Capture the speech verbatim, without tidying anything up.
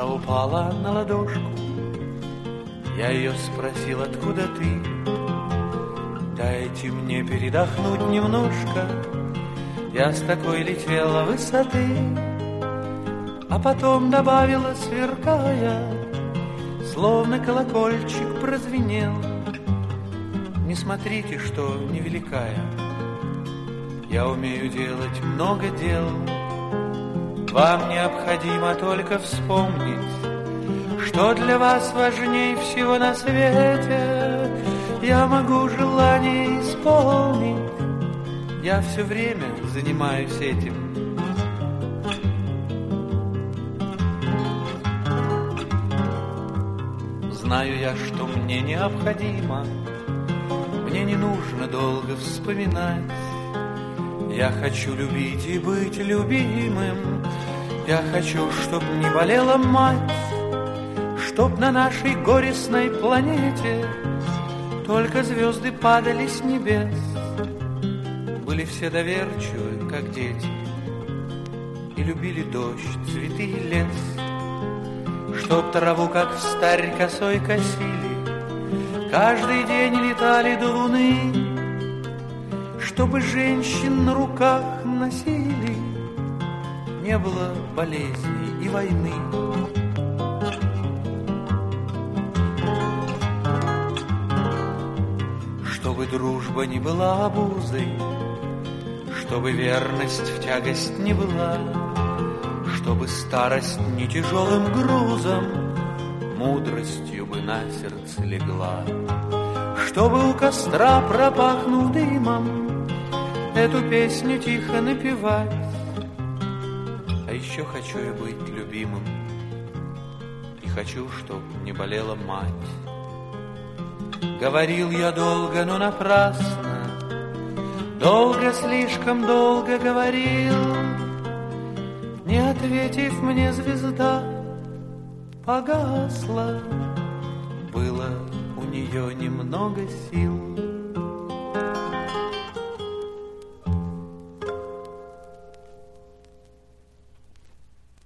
Роса упала на ладошку. Я ее спросил, откуда ты? Дайте мне передохнуть немножко. Я с такой летела высоты. А потом добавила, сверкая, словно колокольчик прозвенел: не смотрите, что невеликая, я умею делать много дел. Вам необходимо только вспомнить, что для вас важнее всего на свете. Я могу желание исполнить, я все время занимаюсь этим. Знаю я, что мне необходимо, мне не нужно долго вспоминать. Я хочу любить и быть любимым. Я хочу, чтоб не болела мать, чтоб на нашей горестной планете только звезды падали с небес. Были все доверчивы, как дети, и любили дождь, цветы и лес. Чтоб траву, как встарь, косой косили, каждый день летали до луны. Чтобы женщин на руках носили, не было болезней и войны. Чтобы дружба не была обузой, чтобы верность в тягость не была, чтобы старость не тяжелым грузом мудростью бы на сердце легла, чтобы у костра, пропахнув дымом, эту песню тихо напевать. А еще хочу я быть любимым, и хочу, чтоб не болела мать. Говорил я долго, но напрасно, долго, слишком долго говорил. Не ответив мне, звезда погасла. Было у нее немного сил.